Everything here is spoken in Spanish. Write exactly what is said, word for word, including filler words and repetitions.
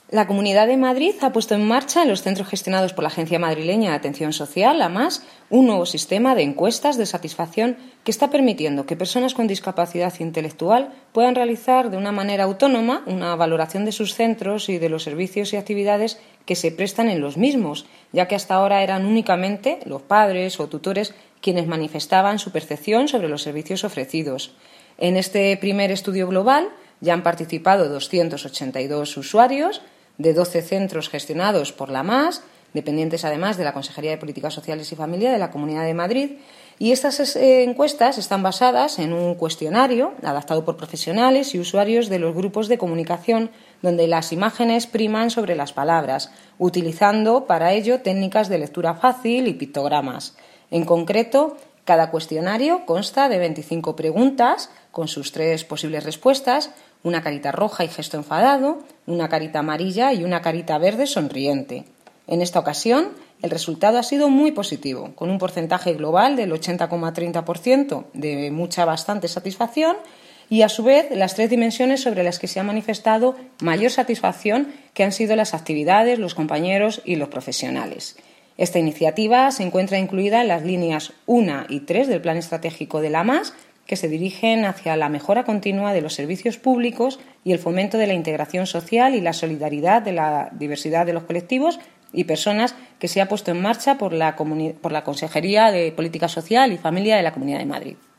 La Comunidad de Madrid ha puesto en marcha en los centros gestionados por la Agencia Madrileña de Atención Social, AMAS, un nuevo sistema de encuestas de satisfacción que está permitiendo que personas con discapacidad intelectual puedan realizar de una manera autónoma una valoración de sus centros y de los servicios y actividades que se prestan en los mismos, ya que hasta ahora eran únicamente los padres o tutores quienes manifestaban su percepción sobre los servicios ofrecidos. En este primer estudio global ya han participado doscientos ochenta y dos usuarios de doce centros gestionados por la AMAS, dependientes además de la Consejería de Políticas Sociales y Familia de la Comunidad de Madrid, y estas eh, encuestas están basadas en un cuestionario adaptado por profesionales y usuarios de los grupos de comunicación, donde las imágenes priman sobre las palabras, utilizando para ello técnicas de lectura fácil y pictogramas. En concreto, cada cuestionario consta de veinticinco preguntas con sus tres posibles respuestas, una carita roja y gesto enfadado, una carita amarilla y una carita verde sonriente. En esta ocasión, el resultado ha sido muy positivo, con un porcentaje global del ochenta coma treinta por ciento de mucha bastante satisfacción y, a su vez, las tres dimensiones sobre las que se ha manifestado mayor satisfacción, que han sido las actividades, los compañeros y los profesionales. Esta iniciativa se encuentra incluida en las líneas uno y tres del Plan Estratégico de la AMAS, que se dirigen hacia la mejora continua de los servicios públicos y el fomento de la integración social y la solidaridad de la diversidad de los colectivos y personas, que se ha puesto en marcha por la, por la Consejería de Política Social y Familia de la Comunidad de Madrid.